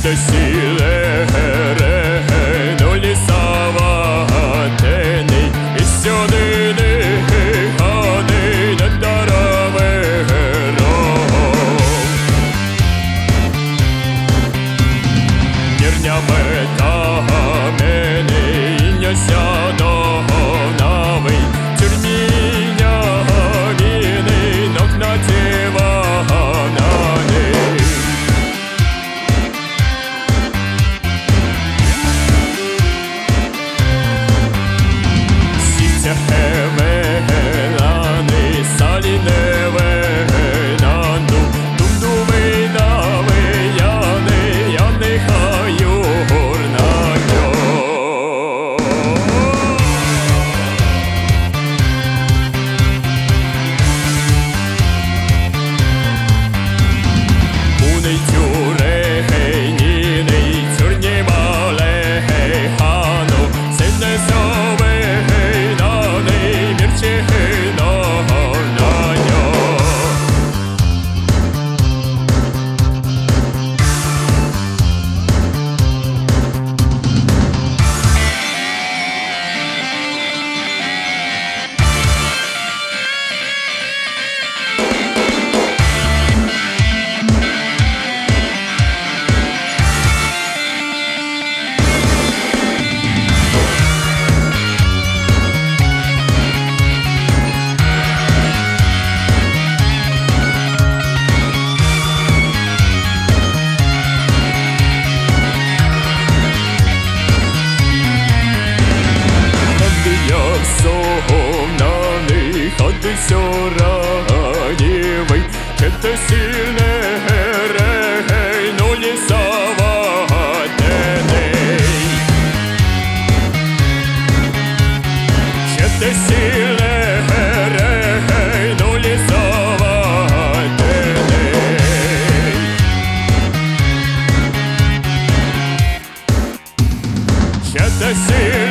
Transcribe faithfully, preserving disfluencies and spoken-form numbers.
Te sile here no lisava teni isyonini hani nedarave Нірнями камені іньося до навий тюрміня віни нокнатіва нани Сіця хевелани саліневе нанду думдуми нави яни яни хаю горнаньо Муний тюре гейніний тюрні мале гейхану синне сове гейнаний мірче гейно горнаньо Согомнаний ходи сьоранівий, че те сильне герегей, ну лісава деней. Че те сильне герегей, ну лісава деней. Че те сильне